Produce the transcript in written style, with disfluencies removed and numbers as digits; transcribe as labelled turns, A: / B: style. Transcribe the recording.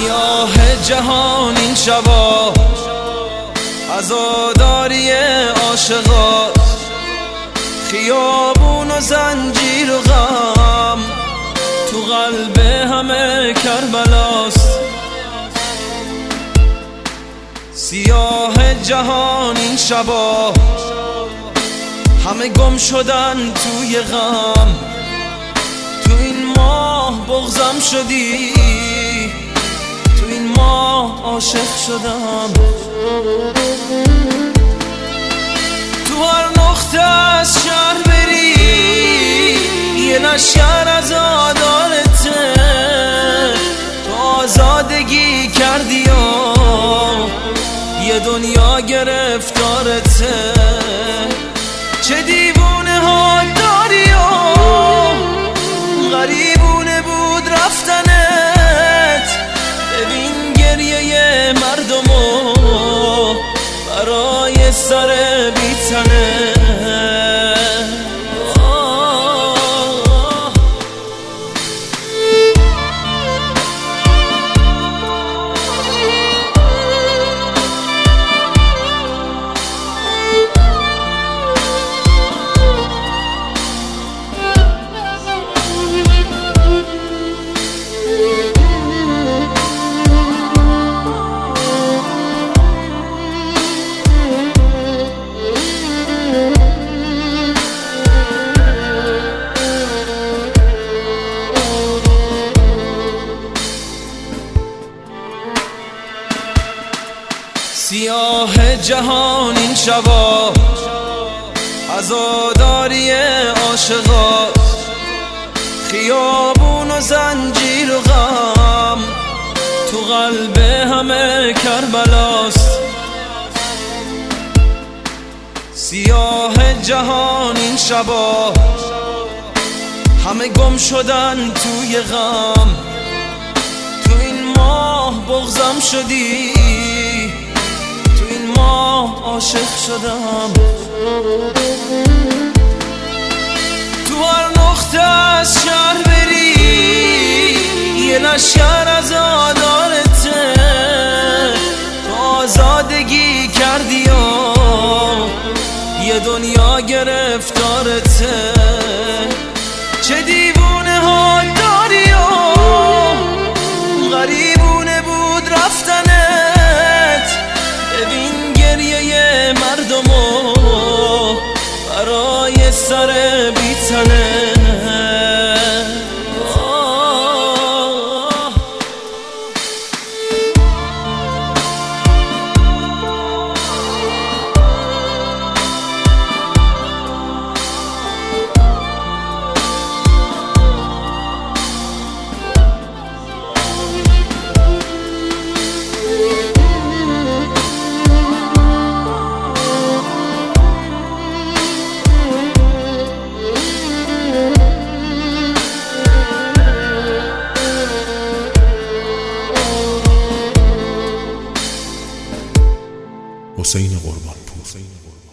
A: سیاه جهان این شبا عزاداری عاشقا، خیابون و زنجیر و غم تو قلب همه کربلاست. سیاه جهان این شبا همه گم شدن توی غم، تو این ماه بغضم شدی، تو این ماه عاشق شدم. تو هر نقطه از شهر بری یه لشکر عزادارته، تو آزادگی کردی و یه دنیا گرفتارته. چه دیوونه ها داری و غریبونه بود رفتنت، ببین گریه مردمو برای سر بیتنه. سیاه جهان این شبا عزاداری عاشقا، خیابون و زنجیر و غم تو قلب همه کربلاست. سیاه جهان این شبا همه گم شدن توی غم، تو این ماه بغضم شدی، تو این ماه عاشق شدم. تو هر نقطه از شهر بری یه لشکر عزادارته، تو آزادگی کردی و یه دنیا گرفتارته. چه دیوونه ها داری و غریبونه بود رفتنت، ببین گریه مردمو برای سر بیتنه.
B: حسین قربانپور.